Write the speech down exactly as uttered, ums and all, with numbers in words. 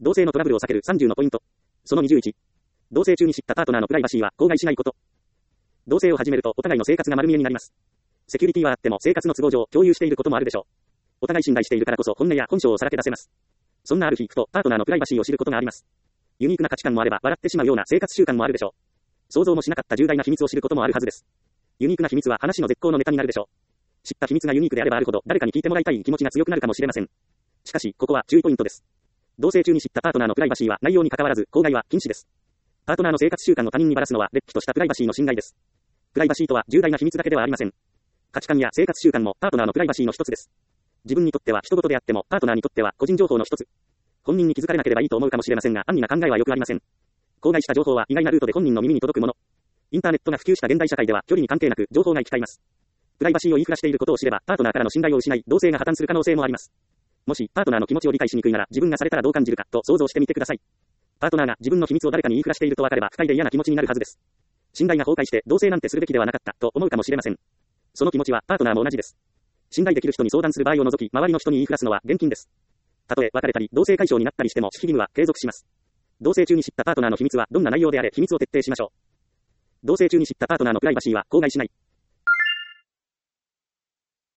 同性のトラブルを避けるさんじゅうのポイント。そのにじゅういち。同棲中に知ったパートナーのプライバシーは口外しないこと。同棲を始めるとお互いの生活が丸見えになります。セキュリティはあっても生活の都合上共有していることもあるでしょう。お互い信頼しているからこそ本音や本性をさらけ出せます。そんなある日、ふとパートナーのプライバシーを知ることがあります。ユニークな価値観もあれば笑ってしまうような生活習慣もあるでしょう。想像もしなかった重大な秘密を知ることもあるはずです。ユニークな秘密は話の絶好のネタになるでしょう。知った秘密がユニークであればあるほど誰かに聞いてもらいたい気持ちが強くなるかもしれません。しかし、ここは注意ポイントです。同棲中に知ったパートナーのプライバシーは内容に関わらず口外は禁止です。パートナーの生活習慣を他人にばらすのは劣気としたプライバシーの侵害です。プライバシーとは重大な秘密だけではありません。価値観や生活習慣もパートナーのプライバシーの一つです。自分にとっては人事であってもパートナーにとっては個人情報の一つ。本人に気づかれなければいいと思うかもしれませんが、安易な考えはよくありません。口外した情報は意外なルートで本人の耳に届くもの。インターネットが普及した現代社会では距離に関係なく情報が行き交います。プライバシーを言いふらしていることを知ればパートナーからの信頼を失い、同棲が破綻する可能性もあります。もしパートナーの気持ちを理解しにくいなら自分がされたらどう感じるかと想像してみてください。パートナーが自分の秘密を誰かに言いふらしていると分かれば不快で嫌な気持ちになるはずです。信頼が崩壊して同棲なんてするべきではなかったと思うかもしれません。その気持ちはパートナーも同じです。信頼できる人に相談する場合を除き周りの人に言いふらすのは厳禁です。たとえ別れたり同棲解消になったりしても守秘義務は継続します。同棲中に知ったパートナーの秘密はどんな内容であれ秘密を徹底しましょう。同棲中に知ったパートナーのプライバシーは口外しない。